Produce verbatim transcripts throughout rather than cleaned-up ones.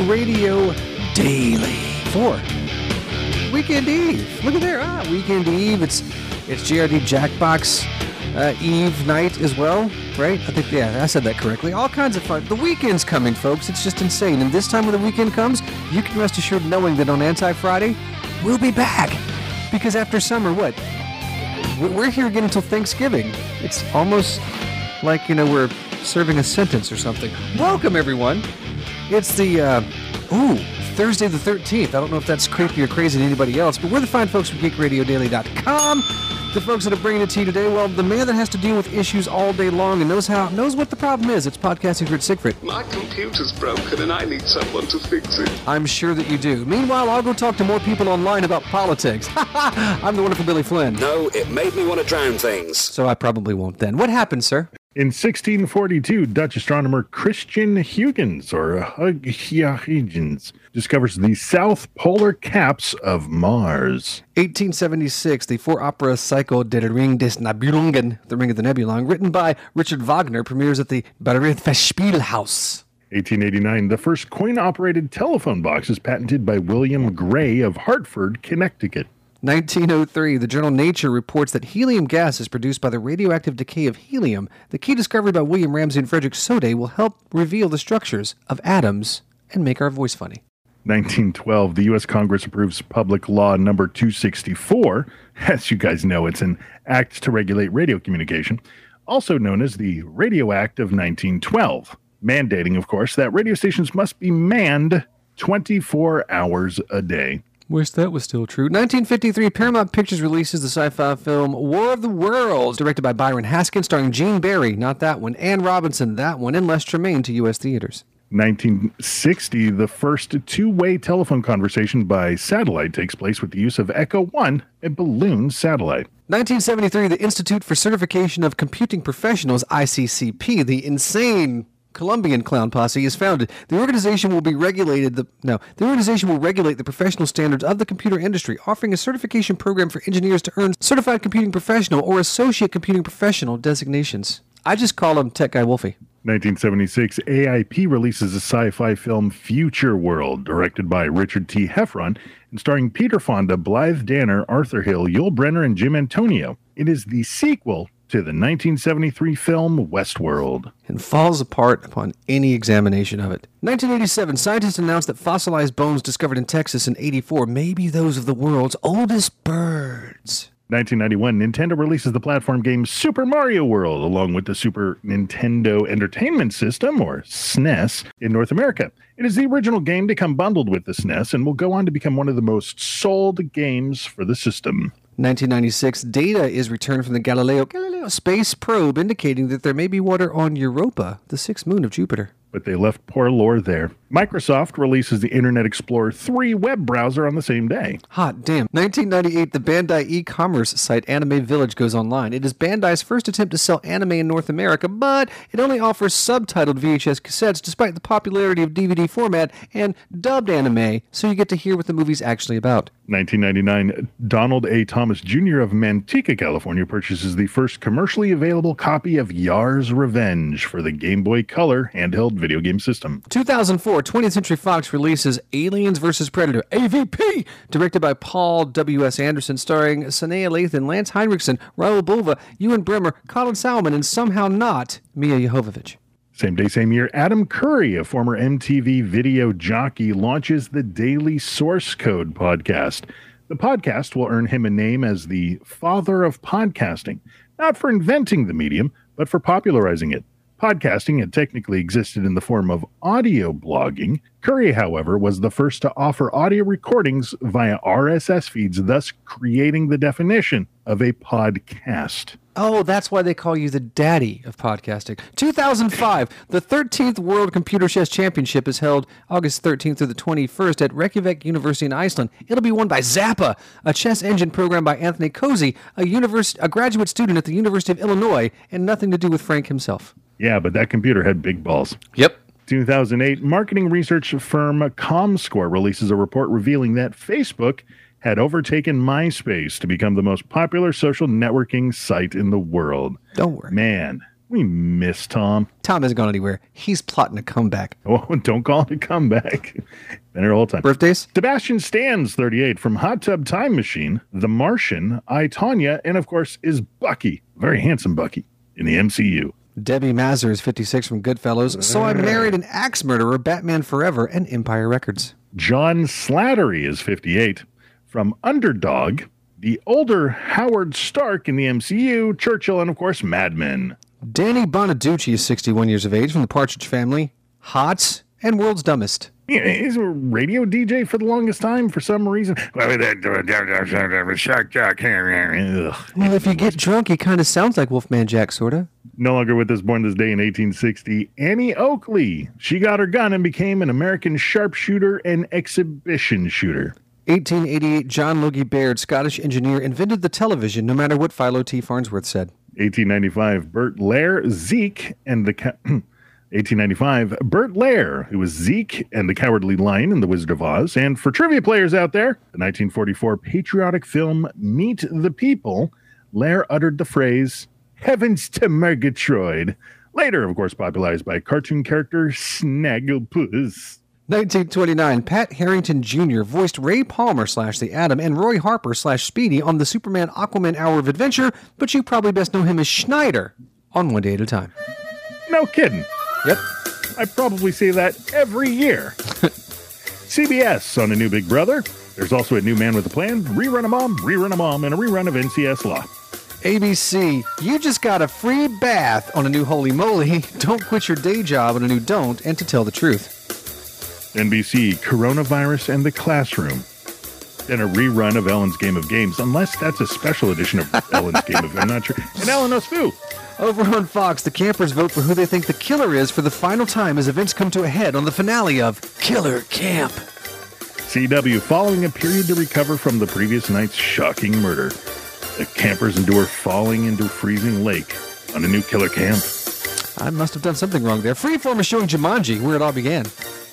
Radio Daily for Weekend Eve. Look at there, ah, Weekend Eve. It's it's G R D Jackbox uh, Eve night as well, right? I think, yeah, I said that correctly. All kinds of fun. The weekend's coming, folks. It's just insane. And this time when the weekend comes, you can rest assured knowing that on Anti-Friday, we'll be back. Because after summer, what? We're here again until Thanksgiving. It's almost like, you know, we're serving a sentence or something. Welcome, everyone. It's the, uh, ooh, Thursday the thirteenth. I don't know if that's creepy or crazy to anybody else, but we're the fine folks from geek radio daily dot com. The folks that are bringing it to you today, well, the man that has to deal with issues all day long and knows how knows what the problem is. It's podcasting Grid Siegfried. My computer's broken and I need someone to fix it. I'm sure that you do. Meanwhile, I'll go talk to more people online about politics. I'm the wonderful Billy Flynn. No, it made me want to drown things. So I probably won't then. What happened, sir? In sixteen forty-two, Dutch astronomer Christian Huygens, or Huygens, discovers the south polar caps of Mars. eighteen seventy-six, the four-opera cycle Der Ring des Nibelungen, The Ring of the Nebulon, written by Richard Wagner, premieres at the Bayreuth Festspielhaus. eighteen eighty-nine, the first coin-operated telephone box is patented by William Gray of Hartford, Connecticut. nineteen oh three, the journal Nature reports that helium gas is produced by the radioactive decay of helium. The key discovery by William Ramsay and Frederick Soddy will help reveal the structures of atoms and make our voice funny. nineteen twelve, the U S Congress approves Public Law number two sixty-four. As you guys know, it's an act to regulate radio communication, also known as the Radio Act of nineteen twelve, mandating, of course, that radio stations must be manned twenty-four hours a day. Wish that was still true. nineteen fifty-three, Paramount Pictures releases the sci-fi film War of the Worlds, directed by Byron Haskin, starring Gene Barry, not that one, Anne Robinson, that one, and Les Tremaine to U S theaters. nineteen sixty, the first two-way telephone conversation by satellite takes place with the use of Echo one, a balloon satellite. nineteen seventy-three, the Institute for Certification of Computing Professionals, I C C P, the insane Colombian clown posse, is founded. The organization will be regulated. The no, the organization will regulate the professional standards of the computer industry, offering a certification program for engineers to earn certified computing professional or associate computing professional designations. I just call him Tech Guy Wolfie. nineteen seventy-six, A I P releases a sci-fi film Future World, directed by Richard T. Heffron, and starring Peter Fonda, Blythe Danner, Arthur Hill, Yul Brynner, and Jim Antonio. It is the sequel to the nineteen seventy-three film Westworld. And falls apart upon any examination of it. nineteen eighty-seven, scientists announced that fossilized bones discovered in Texas in eighty-four may be those of the world's oldest birds. nineteen ninety-one, Nintendo releases the platform game Super Mario World, along with the Super Nintendo Entertainment System, or S N E S, in North America. It is the original game to come bundled with the S N E S, and will go on to become one of the most sold games for the system. nineteen ninety-six, data is returned from the Galileo, Galileo space probe, indicating that there may be water on Europa, the sixth moon of Jupiter. But they left poor lore there. Microsoft releases the Internet Explorer three web browser on the same day. Hot damn. nineteen ninety-eight, the Bandai e-commerce site Anime Village goes online. It is Bandai's first attempt to sell anime in North America, but it only offers subtitled V H S cassettes despite the popularity of D V D format and dubbed anime, so you get to hear what the movie's actually about. nineteen ninety-nine, Donald A. Thomas Junior of Manteca, California, purchases the first commercially available copy of Yar's Revenge for the Game Boy Color handheld video game system. two thousand four, twentieth Century Fox releases Aliens versus. Predator, A V P, directed by Paul W S. Anderson, starring Sanaa Lathan, Lance Henriksen, Raul Bova, Ewan Bremer, Colin Salmon, and somehow not Mia Jovovich. Same day, same year, Adam Curry, a former M T V video jockey, launches the Daily Source Code podcast. The podcast will earn him a name as the father of podcasting, not for inventing the medium, but for popularizing it. Podcasting had technically existed in the form of audio blogging. Curry, however, was the first to offer audio recordings via R S S feeds, thus creating the definition of a podcast. Oh, that's why they call you the daddy of podcasting. two thousand five, the thirteenth World Computer Chess Championship is held August thirteenth through the twenty-first at Reykjavik University in Iceland. It'll be won by Zappa, a chess engine program by Anthony Cozy, a, univers- a graduate student at the University of Illinois, and nothing to do with Frank himself. Yeah, but that computer had big balls. Yep. two thousand eight, marketing research firm ComScore releases a report revealing that Facebook had overtaken MySpace to become the most popular social networking site in the world. Don't worry. Man, We miss Tom. Tom hasn't gone anywhere. He's plotting a comeback. Oh, don't call it a comeback. Been here all the time. Birthdays? Sebastian Stan's thirty-eight from Hot Tub Time Machine, The Martian, I, Tonya, and of course is Bucky. Very handsome Bucky in the M C U. Debbie Mazur is fifty-six from Goodfellas. So I Married an Axe Murderer, Batman Forever, and Empire Records. John Slattery is fifty-eight from Underdog, the older Howard Stark in the M C U, Churchill, and of course Mad Men. Danny Bonaducci is sixty-one years of age from the Partridge Family, Hots, and World's Dumbest. Yeah, he's a radio D J for the longest time for some reason. Well, if you get drunk, he kind of sounds like Wolfman Jack, sort of. No longer with us, born this day in eighteen sixty, Annie Oakley. She got her gun and became an American sharpshooter and exhibition shooter. eighteen eighty-eight, John Logie Baird, Scottish engineer, invented the television, no matter what Philo T. Farnsworth said. eighteen ninety-five, Bert Lair, Zeke, and the... Ca- eighteen ninety-five, Bert Lair, who was Zeke and the Cowardly Lion in The Wizard of Oz. And for trivia players out there, the nineteen forty-four patriotic film Meet the People, Lair uttered the phrase, "Heavens to Murgatroyd," later, of course, popularized by cartoon character Snagglepuss. nineteen twenty-nine, Pat Harrington Junior voiced Ray Palmer slash the Atom and Roy Harper slash Speedy on the Superman Aquaman Hour of Adventure, but you probably best know him as Schneider on One Day at a Time. No kidding. Yep. I probably say that every year. C B S on A New Big Brother. There's also A New Man with a Plan, Rerun a Mom, Rerun a Mom, and a rerun of N C S Law. A B C, you just got a free bath on a new Holy Moly. Don't quit your day job on a new Don't, and to tell the truth. N B C, Coronavirus and the Classroom. Then a rerun of Ellen's Game of Games, unless that's a special edition of Ellen's Game of Games. I'm not sure. And Ellen knows Foo. Over on Fox, the campers vote for who they think the killer is for the final time as events come to a head on the finale of Killer Camp. C W, following a period to recover from the previous night's shocking murder. The campers endure falling into a freezing lake on a new Killer Camp. I must have done something wrong there. Freeform is showing Jumanji, where it all began.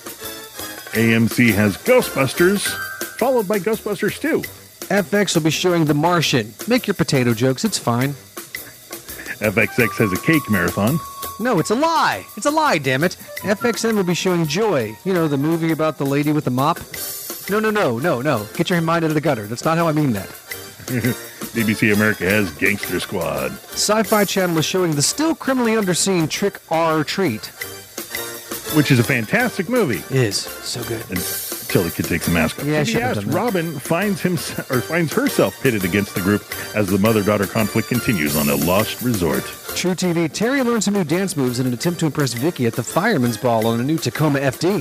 A M C has Ghostbusters, followed by Ghostbusters two. F X will be showing The Martian. Make your potato jokes, it's fine. F X X has a cake marathon. No, it's a lie. It's a lie, damn it. F X N will be showing Joy. You know, the movie about the lady with the mop? No, no, no, no, no. Get your mind out of the gutter. That's not how I mean that. B B C America has Gangster Squad. Sci-Fi Channel is showing the still criminally underseen Trick or Treat. Which is a fantastic movie. Is. So good. Until the kid takes the mask off. Yeah, P B S, Robin finds himself or finds herself pitted against the group as the mother-daughter conflict continues on a lost resort. True T V, Terry learns some new dance moves in an attempt to impress Vicky at the Fireman's Ball on a new Tacoma F D.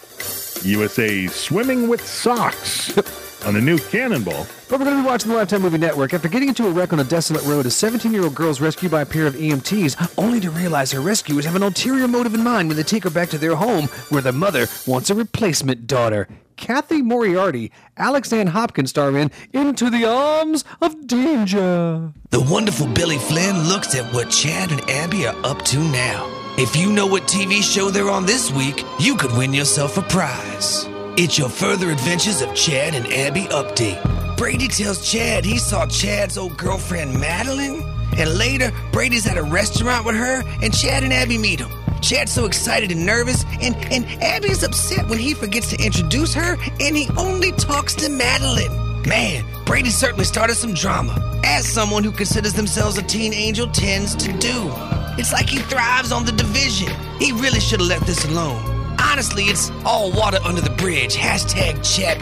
U S A swimming with socks on a new Cannonball. But we're going to be watching the Lifetime Movie Network. After getting into a wreck on a desolate road, a seventeen-year-old girl is rescued by a pair of E M Ts, only to realize her rescuers have an ulterior motive in mind when they take her back to their home, where the mother wants a replacement daughter. Kathy Moriarty, Alex Ann Hopkins star in Into the Arms of Danger. The wonderful Billy Flynn looks at what Chad and Abby are up to now. If you know what T V show they're on this week, you could win yourself a prize. It's your Further Adventures of Chad and Abby update. Brady tells Chad he saw Chad's old girlfriend Madeline, and later Brady's at a restaurant with her, and Chad and Abby meet him. Chad's so excited and nervous, and, and Abby's upset when he forgets to introduce her, and he only talks to Madeline. Man, Brady certainly started some drama, as someone who considers themselves a teen angel tends to do. It's like he thrives on the division. He really should have left this alone. Honestly, it's all water under the bridge. Hashtag Chabby.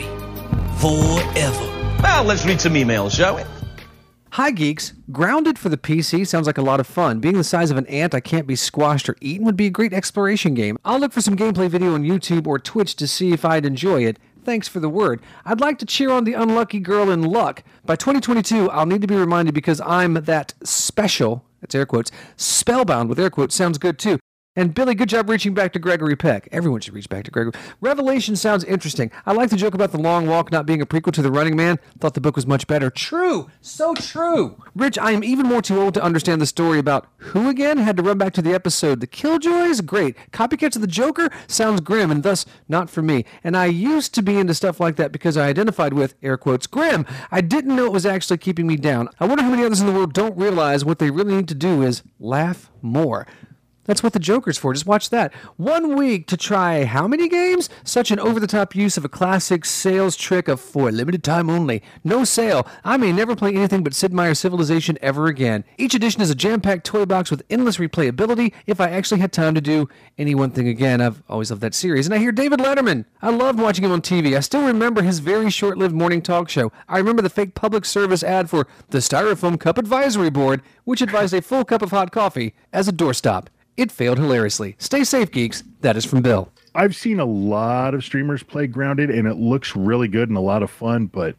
Forever. Well, let's read some emails, shall we? Hi, geeks. Grounded for the P C sounds like a lot of fun. Being the size of an ant I can't be squashed or eaten would be a great exploration game. I'll look for some gameplay video on YouTube or Twitch to see if I'd enjoy it. Thanks for the word. I'd like to cheer on the unlucky girl in luck. By twenty twenty-two, I'll need to be reminded because I'm that special, that's air quotes, spellbound with air quotes sounds good too. And Billy, good job reaching back to Gregory Peck. Everyone should reach back to Gregory. Revelation sounds interesting. I like the joke about The Long Walk not being a prequel to The Running Man. Thought the book was much better. True. So true. Rich, I am even more too old to understand the story about who again? Had to run back to the episode. The Killjoys? Great. Copycats of the Joker? Sounds grim and thus not for me. And I used to be into stuff like that because I identified with, air quotes, grim. I didn't know it was actually keeping me down. I wonder how many others in the world don't realize what they really need to do is laugh more. That's what the Joker's for. Just watch that. One week to try how many games? Such an over-the-top use of a classic sales trick of for a limited time only. No sale. I may never play anything but Sid Meier's Civilization ever again. Each edition is a jam-packed toy box with endless replayability if I actually had time to do any one thing again. I've always loved that series. And I hear David Letterman. I loved watching him on T V. I still remember his very short-lived morning talk show. I remember the fake public service ad for the Styrofoam Cup Advisory Board, which advised a full cup of hot coffee as a doorstop. It failed hilariously. Stay safe, geeks. That is from Bill. I've seen a lot of streamers play Grounded, and it looks really good and a lot of fun, but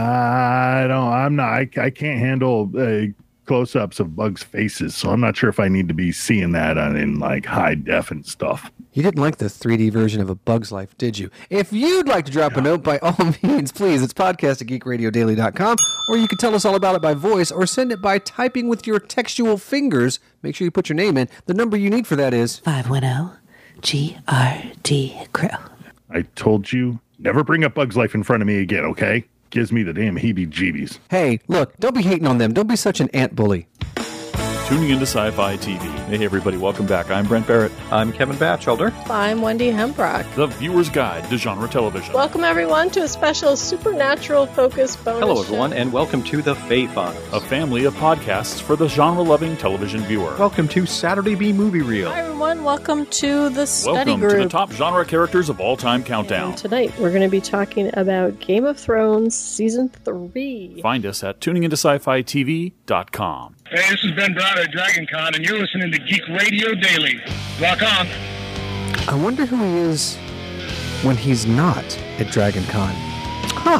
I don't, I'm not, I, I can't handle uh, close-ups of bugs' faces, so I'm not sure if I need to be seeing that on, in like high def and stuff. You didn't like the three D version of A Bug's Life, did you? If you'd like to drop yeah. a note, by all means, please, it's podcast at geek radio daily dot com, or you can tell us all about it by voice, or send it by typing with your textual fingers. Make sure you put your name in. The number you need for that is five one zero G R D Crew. I told you, never bring up Bug's Life in front of me again, okay? Gives me the damn heebie-jeebies. Hey, look, don't be hating on them. Don't be such an ant bully. Tuning into Sci-Fi T V. Hey, everybody, welcome back. I'm Brent Barrett. I'm Kevin Batchelder. I'm Wendy Hembrock. The Viewer's Guide to Genre Television. Welcome, everyone, to a special supernatural-focused bonus Hello, everyone, show. and welcome to The Fae Files, a family of podcasts for the genre-loving television viewer. Welcome to Saturday B Movie Reel. Hi, everyone. Welcome to the study welcome group. Welcome to the top genre characters of all-time countdown. And tonight, we're going to be talking about Game of Thrones Season three. Find us at tuning into sci fi t v dot com. Hey, this is Ben Browder at DragonCon, and you're listening to Geek Radio Daily. Rock on. I wonder who he is when he's not at DragonCon. Huh.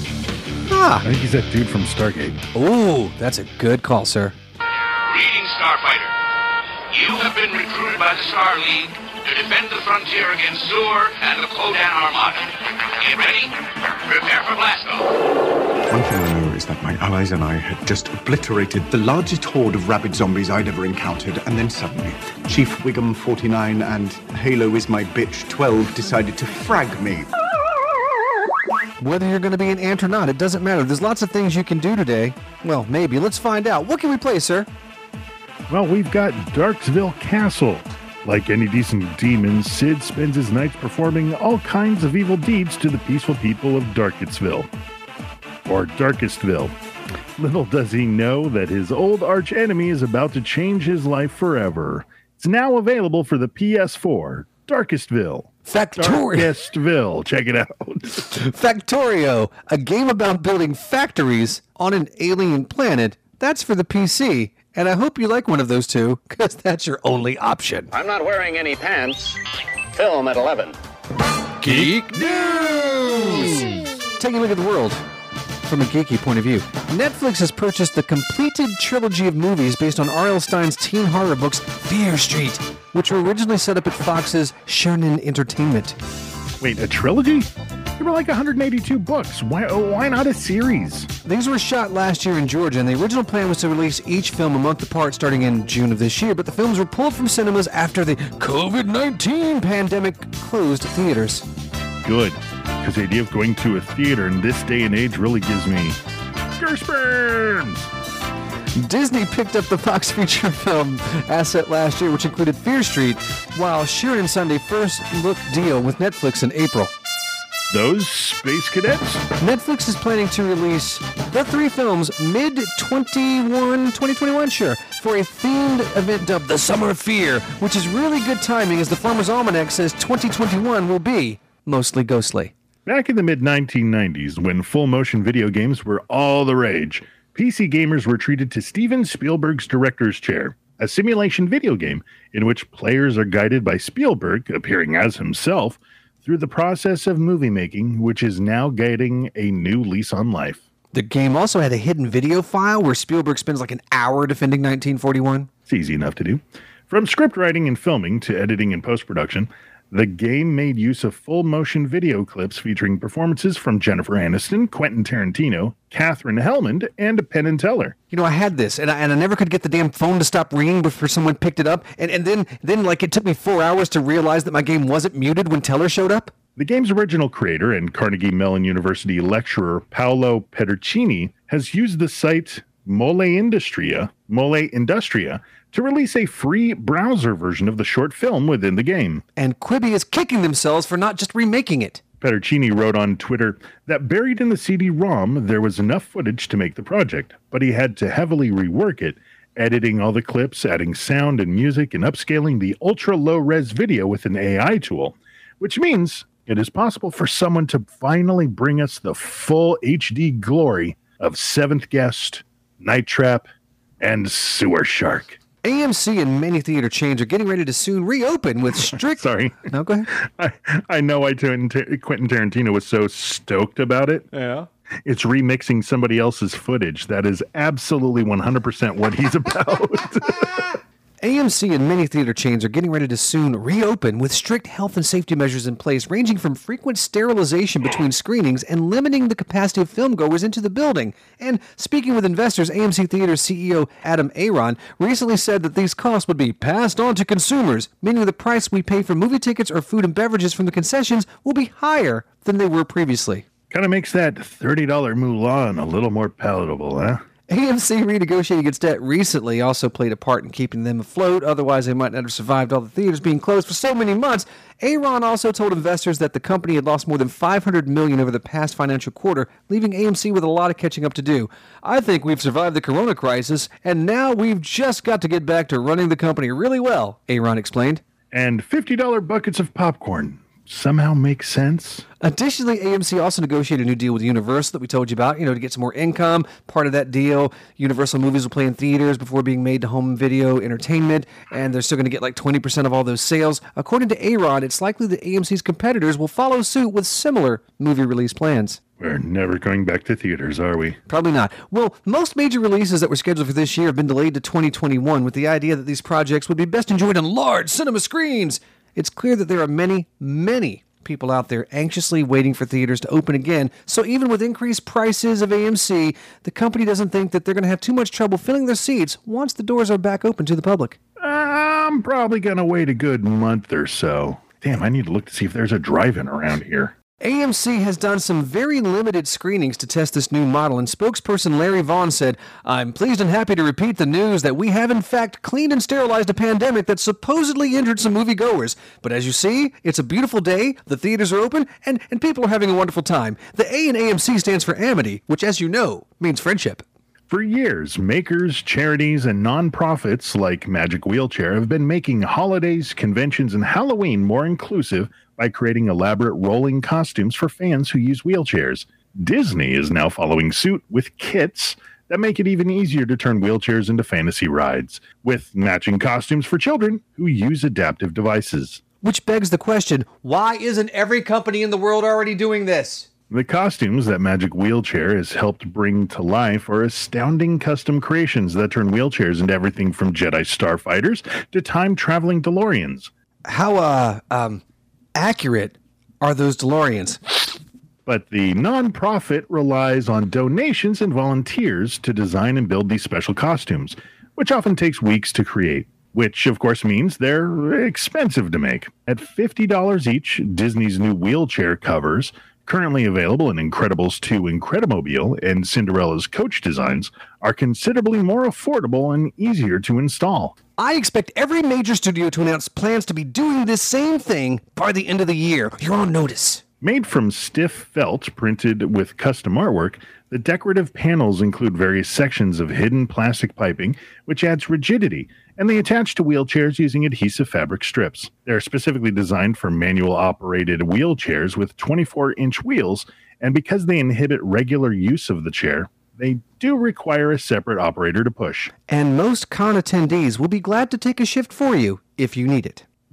Huh. I think he's that dude from Stargate. Ooh, that's a good call, sir. Greetings, Starfighter. You have been recruited by the Star League to defend the frontier against Zur and the Kodan Armada. Get ready? Prepare for blast-off. One thing I knew is that my allies and I had just obliterated the largest horde of rabid zombies I'd ever encountered, and then suddenly, Chief Wiggum forty-nine and Halo is my bitch twelve decided to frag me. Whether you're going to be an ant or not, it doesn't matter. There's lots of things you can do today. Well, maybe. Let's find out. What can we play, sir? Well, we've got Darksville Castle. Like any decent demon, Sid spends his nights performing all kinds of evil deeds to the peaceful people of Darkestville. Or Darkestville. Little does he know that his old arch-enemy is about to change his life forever. It's now available for the P S four. Darkestville. Factorio. Darkestville. Check it out. Factorio, a game about building factories on an alien planet. That's for the P C. And I hope you like one of those two, because that's your only option. I'm not wearing any pants. Film at eleven. Geek News! Taking a look at the world from a geeky point of view. Netflix has purchased the completed trilogy of movies based on R L. Stein's teen horror books Fear Street, which were originally set up at Fox's Shonen Entertainment. Wait, a trilogy? There were like one hundred eighty-two books. Why, why not a series? These were shot last year in Georgia, and the original plan was to release each film a month apart starting in June of this year, but the films were pulled from cinemas after the covid nineteen pandemic closed theaters. Good, because the idea of going to a theater in this day and age really gives me goosebumps. Disney picked up the Fox feature film asset last year, which included Fear Street, while Sheeran signed a first-look deal with Netflix in April. Those space cadets? Netflix is planning to release the three films mid twenty-one, twenty twenty-one, sure, for a themed event dubbed The Summer of Fear, which is really good timing as the Farmer's Almanac says twenty twenty-one will be mostly ghostly. Back in the mid nineteen nineties, when full-motion video games were all the rage, P C gamers were treated to Steven Spielberg's Director's Chair, a simulation video game in which players are guided by Spielberg, appearing as himself, through the process of movie making, which is now getting a new lease on life. The game also had a hidden video file where Spielberg spends like an hour defending nineteen forty-one. It's easy enough to do. From script writing and filming to editing and post-production, the game made use of full-motion video clips featuring performances from Jennifer Aniston, Quentin Tarantino, Catherine Hellman, and Penn and Teller. You know, I had this, and I, and I never could get the damn phone to stop ringing before someone picked it up, and, and then, then, like, it took me four hours to realize that my game wasn't muted when Teller showed up. The game's original creator and Carnegie Mellon University lecturer Paolo Pedercini has used the site Mole Industria, Mole Industria to release a free browser version of the short film within the game. And Quibi is kicking themselves for not just remaking it. Pedercini wrote on Twitter that buried in the C D ROM, there was enough footage to make the project, but he had to heavily rework it, editing all the clips, adding sound and music, and upscaling the ultra-low-res video with an A I tool, which means it is possible for someone to finally bring us the full H D glory of Seventh Guest, Night Trap, and Sewer Shark. A M C and many theater chains are getting ready to soon reopen with strict... Sorry. No, go ahead. I, I know why Quentin Tarantino was so stoked about it. Yeah. It's remixing somebody else's footage. That is absolutely one hundred percent what he's about. A M C and many theater chains are getting ready to soon reopen with strict health and safety measures in place, ranging from frequent sterilization between screenings and limiting the capacity of filmgoers into the building. And speaking with investors, A M C Theater's C E O Adam Aron recently said that these costs would be passed on to consumers, meaning the price we pay for movie tickets or food and beverages from the concessions will be higher than they were previously. Kind of makes that thirty dollars Mulan a little more palatable, huh? A M C renegotiating its debt recently also played a part in keeping them afloat. Otherwise, they might not have survived all the theaters being closed for so many months. Aaron also told investors that the company had lost more than five hundred million dollars over the past financial quarter, leaving A M C with a lot of catching up to do. I think we've survived the corona crisis, and now we've just got to get back to running the company really well, Aaron explained. And fifty dollars buckets of popcorn somehow makes sense. Additionally, A M C also negotiated a new deal with Universal that we told you about, you know, to get some more income. Part of that deal, Universal movies will play in theaters before being made to home video entertainment, and they're still going to get like twenty percent of all those sales. According to Aaron, it's likely that A M C's competitors will follow suit with similar movie release plans. We're never going back to theaters, are we? Probably not. Well, most major releases that were scheduled for this year have been delayed to twenty twenty-one with the idea that these projects would be best enjoyed on large cinema screens. It's clear that there are many, many people out there anxiously waiting for theaters to open again. So even with increased prices of A M C, the company doesn't think that they're going to have too much trouble filling their seats once the doors are back open to the public. I'm probably going to wait a good month or so. Damn, I need to look to see if there's a drive-in around here. A M C has done some very limited screenings to test this new model, and spokesperson Larry Vaughn said, "I'm pleased and happy to repeat the news that we have in fact cleaned and sterilized a pandemic that supposedly injured some moviegoers. But as you see, it's a beautiful day, the theaters are open, and, and people are having a wonderful time. The A in A M C stands for Amity, which, as you know, means friendship." For years, makers, charities, and nonprofits like Magic Wheelchair have been making holidays, conventions, and Halloween more inclusive by creating elaborate rolling costumes for fans who use wheelchairs. Disney is now following suit with kits that make it even easier to turn wheelchairs into fantasy rides, with matching costumes for children who use adaptive devices. Which begs the question, why isn't every company in the world already doing this? The costumes that Magic Wheelchair has helped bring to life are astounding custom creations that turn wheelchairs into everything from Jedi Starfighters to time-traveling DeLoreans. How, uh, um... accurate are those DeLoreans? But the nonprofit relies on donations and volunteers to design and build these special costumes, which often takes weeks to create, which of course means they're expensive to make. At fifty dollars each, Disney's new wheelchair covers, currently available in Incredibles two Incredimobile and Cinderella's Coach designs, are considerably more affordable and easier to install. I expect every major studio to announce plans to be doing this same thing by the end of the year. You're on notice. Made from stiff felt printed with custom artwork, the decorative panels include various sections of hidden plastic piping, which adds rigidity, and they attach to wheelchairs using adhesive fabric strips. They're specifically designed for manual-operated wheelchairs with twenty-four inch wheels, and because they inhibit regular use of the chair, they do require a separate operator to push. And most con attendees will be glad to take a shift for you if you need it.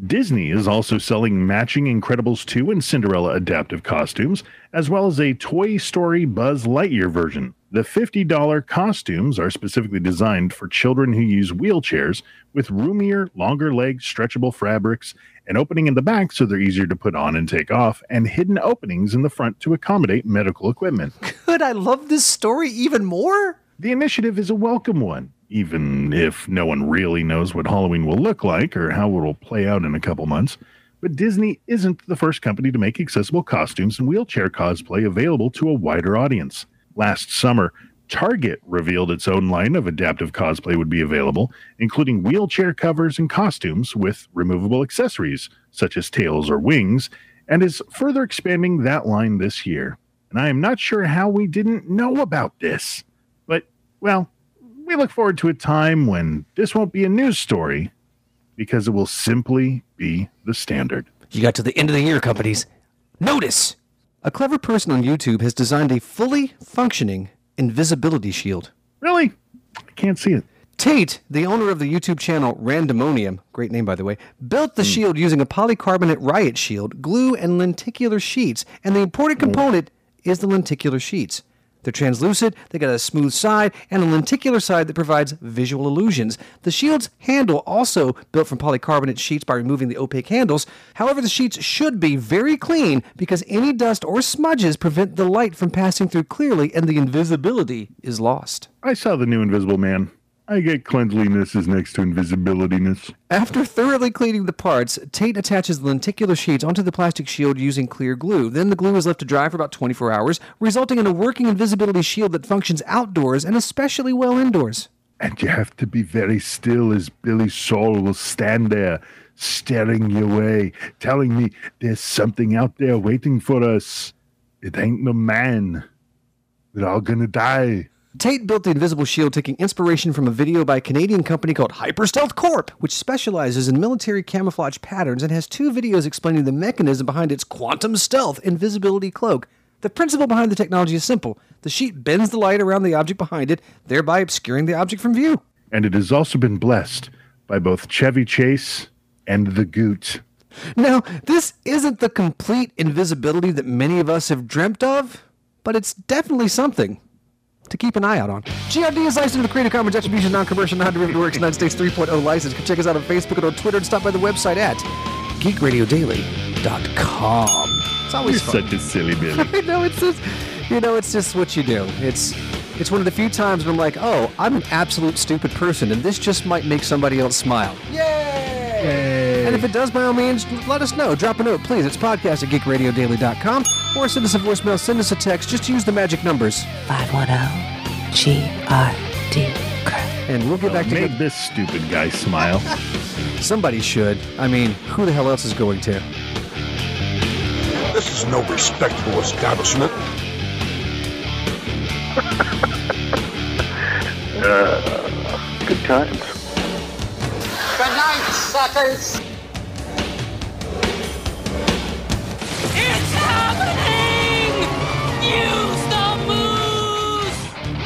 Disney is also selling matching Incredibles two and Cinderella adaptive costumes, as well as a Toy Story Buzz Lightyear version. The fifty dollars costumes are specifically designed for children who use wheelchairs, with roomier, longer legs, stretchable fabrics, an opening in the back so they're easier to put on and take off, and hidden openings in the front to accommodate medical equipment. Good, I love this story even more. The initiative is a welcome one, even if no one really knows what Halloween will look like or how it will play out in a couple months. But Disney isn't the first company to make accessible costumes and wheelchair cosplay available to a wider audience. Last summer, Target revealed its own line of adaptive cosplay would be available, including wheelchair covers and costumes with removable accessories, such as tails or wings, and is further expanding that line this year. And I am not sure how we didn't know about this. But, well, we look forward to a time when this won't be a news story, because it will simply be the standard. You got to the end of the year, companies. Notice! A clever person on YouTube has designed a fully functioning invisibility shield. Really? I can't see it. Tate, the owner of the YouTube channel Randomonium, great name by the way, built the mm. shield using a polycarbonate riot shield, glue, and lenticular sheets. And the important component mm. is the lenticular sheets. They're translucent, they got a smooth side, and a lenticular side that provides visual illusions. The shield's handle also built from polycarbonate sheets by removing the opaque handles. However, the sheets should be very clean because any dust or smudges prevent the light from passing through clearly and the invisibility is lost. I saw the new Invisible Man. I get cleanliness is next to invisibilityness. After thoroughly cleaning the parts, Tate attaches the lenticular sheets onto the plastic shield using clear glue. Then the glue is left to dry for about twenty-four hours, resulting in a working invisibility shield that functions outdoors and especially well indoors. And you have to be very still as Billy Saul will stand there, staring your way, telling me there's something out there waiting for us. It ain't no man. We're all gonna die. Tate built the invisible shield taking inspiration from a video by a Canadian company called Hyperstealth Corp, which specializes in military camouflage patterns and has two videos explaining the mechanism behind its quantum stealth invisibility cloak. The principle behind the technology is simple. The sheet bends the light around the object behind it, thereby obscuring the object from view. And it has also been blessed by both Chevy Chase and the Goot. Now, this isn't the complete invisibility that many of us have dreamt of, but it's definitely something to keep an eye out on. G R D is licensed under the Creative Commons Attribution Non-Commercial Non-Derivative Works United States three point oh license. You can check us out on Facebook and on Twitter and stop by the website at geek radio daily dot com. It's always You're fun. Such a silly Billy. I know, it's just, you know, it's just what you do. It's it's one of the few times when I'm like, oh, I'm an absolute stupid person, and this just might make somebody else smile. Yay! Yay! And if it does, by all means, let us know. Drop a note, please. It's podcast at geek radio daily dot com, or send us a voicemail, send us a text. Just use the magic numbers. five one zero G R D And we'll get back to Made this stupid guy smile. Somebody should. I mean, who the hell else is going to? This is no respectable establishment. uh, good times. Good night, suckers! It's happening! Use the moose!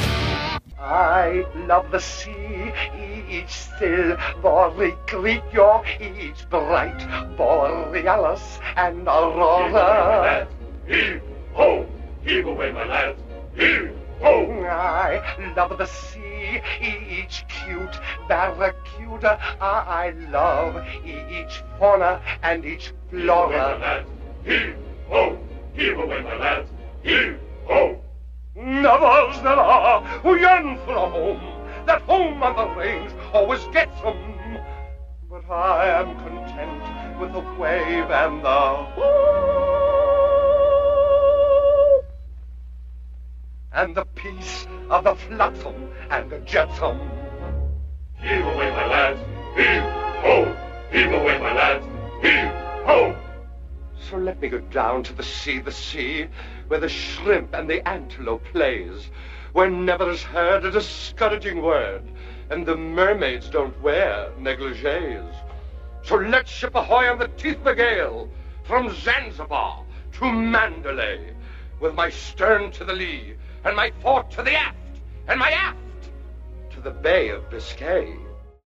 I love the sea, each still creature, each bright borealis and aurora. Heave ho! Heave away, my lads! Heave ho! I love the sea, each cute barracuda. I love each fauna and each flora. Heave ho! Heave away, my lads! Heave ho! Novels there are who yearn for a home, that home on the range always gets them. But I am content with the wave and the whoop, and the peace of the flotsam and the jetsam. Heave away, my lads! Heave ho! Heave away, my lads! Heave ho! So let me go down to the sea, the sea, where the shrimp and the antelope plays, where never is heard a discouraging word, and the mermaids don't wear negligees. So let's ship ahoy on the teeth of a gale, from Zanzibar to Mandalay, with my stern to the lee, and my fore to the aft, and my aft to the Bay of Biscay.